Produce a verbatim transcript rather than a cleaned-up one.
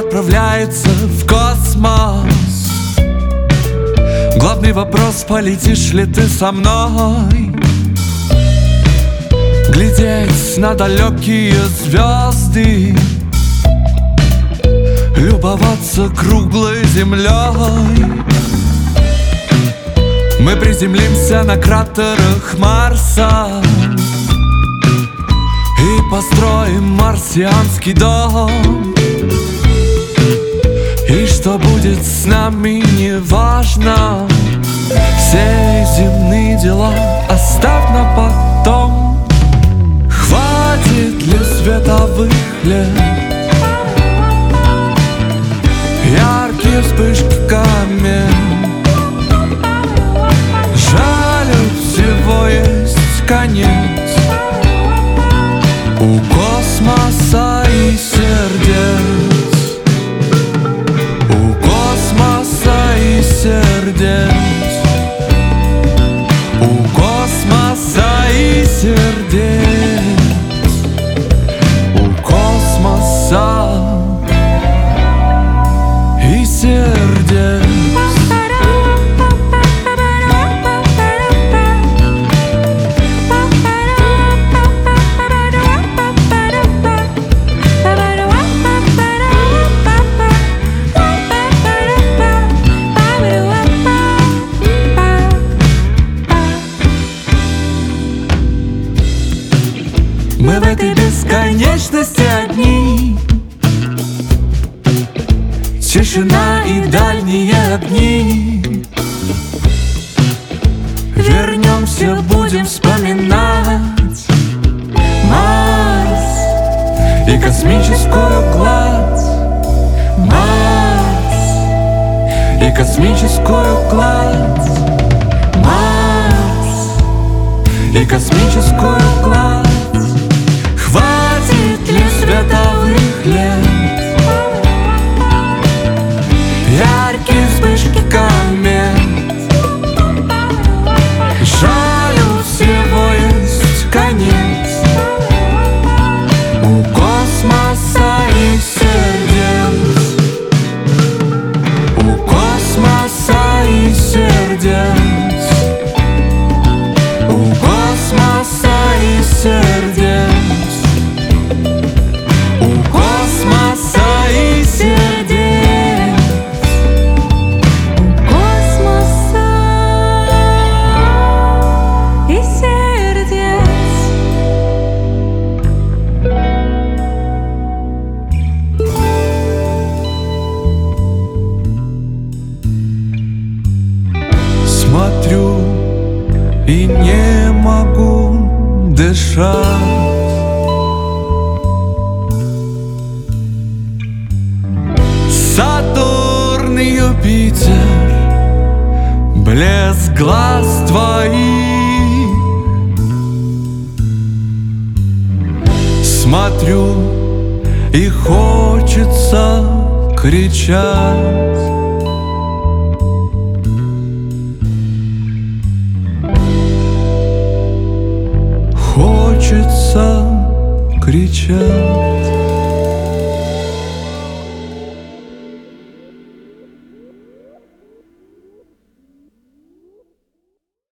отправляется в космос. Главный вопрос: полетишь ли ты со мной? Глядеть на далекие звезды, любоваться круглой землей. Мы приземлимся на кратерах Марса и построим марсианский дом. И что будет с нами, не важно. Все земные дела оставь на потом. Хватит ли световых лет? Яркие вспышки комет. Жаль, всего есть конец. У космоса и сердец. У космоса и сердец. У космоса и сердец. У космоса и сердец. Мы в этой бесконечности одни. Тишина и дальние огни. Вернемся, будем вспоминать Марс и космическую гладь. Марс и космическую гладь. Марс и космическую гладь. Хватит ли световых лет? Яркие вспышки комет. Жаль, у всего есть конец. У космоса и сердец. У космоса и сердец. У космоса и сердец. У космоса и сердец. У космоса и сердец. Смотрю и не могу дышать. Сатурн и Юпитер, блеск глаз твоих. Смотрю и хочется кричать. Хочется кричать.